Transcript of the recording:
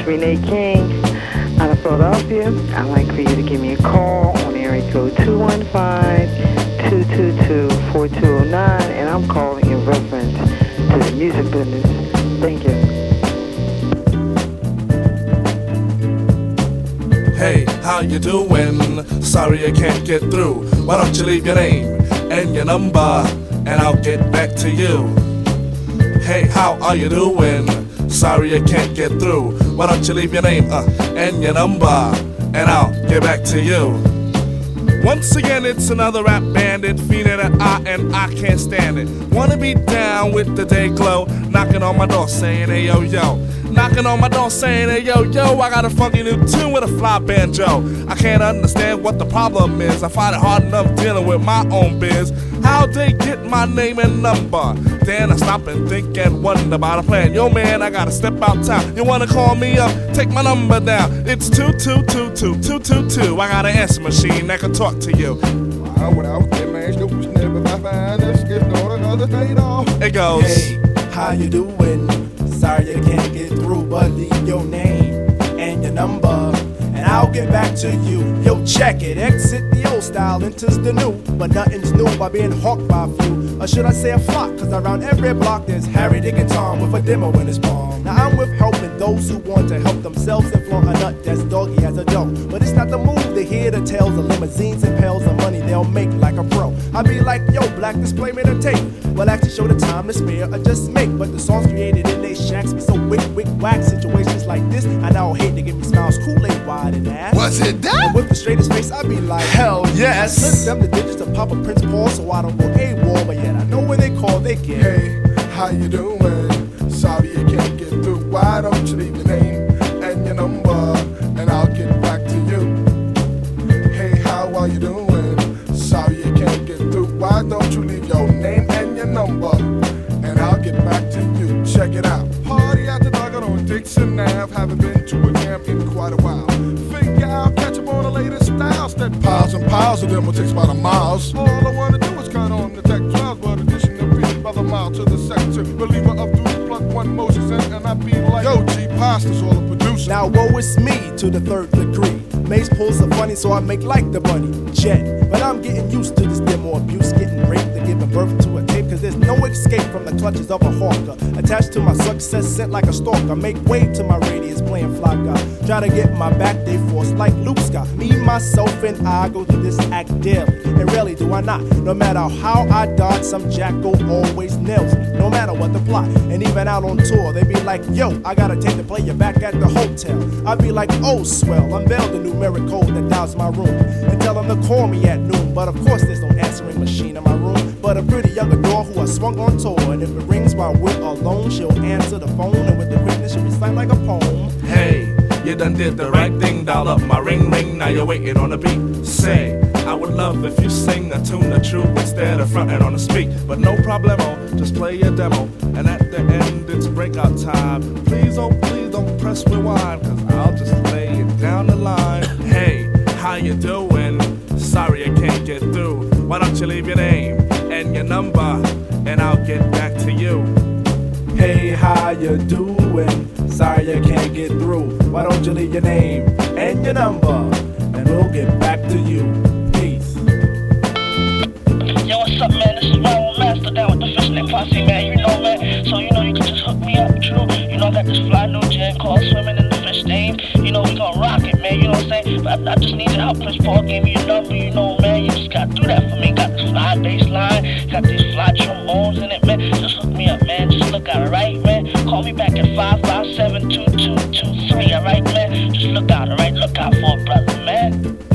Renee King out of Philadelphia. I'd like for you to give me a call on area code 215-222-4209, and I'm calling in reference to the music business. Thank you. Hey, how you doing? Sorry I can't get through. Why don't you leave your name and your number, and I'll get back to you. Hey, how are you doing? Sorry I can't get through. Why don't you leave your name and your number, and I'll get back to you. Once again, it's another rap bandit, feeling that I can't stand it. Wanna be down with the day glow, knocking on my door saying, hey yo yo. Knocking on my door saying, hey yo yo, I got a funky new tune with a fly banjo. I can't understand what the problem is. I find it hard enough dealing with my own biz. How'd they get my name and number? Then I stop and think and wonder about a plan. Yo man, I gotta step out town. You wanna call me up? Take my number down. It's 2222222. I got an answer machine that can talk to you. It goes, hey, how you doing? Sorry I can't get through, but leave your name and your number, and I'll get back to you. Yo, check it, exit the old style, enters the new, but nothing's new by being hawked by a few, or should I say a flock, cause around every block there's Harry, Dick, and Tom with a demo in his palm. Now I'm with helping those who want to help themselves and flaunt a nut that's doggy as a dough, but it's not the move to hear the tales of limousines and pails of money they'll make like a pro. I be like, yo, black display made a tape, well actually show the time to spare or just make, but the songs created in they shacks be so wick, whack. Situations like this, I now hate to give me smiles, Kool-Aid wide and ass. Was it that? And with the straightest face, I be like, hell yes. Slip them the digits of Papa Prince Paul so I don't go AWOL, but yet I know when they call, they get. Hey, how you doing? Sorry you can't get through. Why don't you leave your name and your number, and I'll get back to you. Hey, how are you doing? Sorry you can't get through. Why don't you leave your name and your number, and I'll get back to you. Check it out. Party at the Nugget on Dixon Ave. Haven't been to a jam in quite a while. Figure I'll catch up on the latest styles. That piles and piles of them will take about a mile. All I wanna do is cut on the deck 12, but addition to beat by the mile to the sector. Believer of duty, plug one Moses in, and I be like, yo, G Pasta's all the producer. Now woe is me to the third degree. Mace pulls the funny, so I make like the bunny. Jet, but I'm getting used to this demo abuse, getting raped and giving birth to a tape, cause there's no escape from the clutches of a hawker. Attached to my success, sent like a stalker. Make way to my radius, playing fly guy. Try to get my back, they force like Luke Scott. Me, myself, and I go through this act daily, and rarely do I not. No matter how I dodge, some jacko always nails me, no matter what the plot. And even out on tour, they be like, yo, I gotta take the player back at the hotel. I be like, oh, swell, unveil the numeric code that dials my room, and tell them to call me at noon. But of course there's no answering machine in my room, but a pretty young adore who I swung on tour. And if it rings while we're alone, she'll answer the phone, and with the quickness she'll recite like a poem. hey, you done did the right thing, dial up my ring, now you're waiting on the beat. Say, I would love if you sing a tune the truth instead of fronting on the speak, but no problemo, just play your demo, and at the end it's breakout time. Please, oh please don't press rewind, cause I'll just lay it down the line. Hey, how you doing? Sorry I can't get through. Why don't you leave your name and your number, and I'll get back to you. Hey, how you doing? Sorry I can't get through. Why don't you leave your name and your number, and we'll get back to you. Peace. Yo, what's up, man? This is Ron Master down with the Fishnet Posse, man. You know, man. So, you know, you can just hook me up, true. You know, I got this fly new jam called Swimming in the Fish Name. You know, we gon' rock it, man. You know what I'm saying? But I just need your help. Prince Paul gave me your number, you know, man. You just gotta do that for me. Got this fly bass line, got these fly trombones in it, man. Just hook me up, man. Just look out, alright, man? Call me back at 557-2223, alright, man? Just look out, alright? Look out for a brother, man.